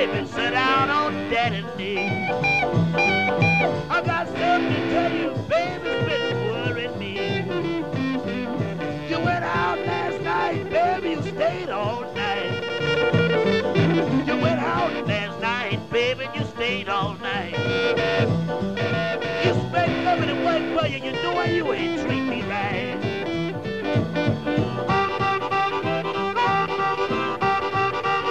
baby, sit down on daddy's knee. I got something to tell you, baby, it's been worrying me. You went out last night, baby, you stayed all night. You went out last night, baby, you stayed all night. You spent coming to work for you, you know you ain't treat me right.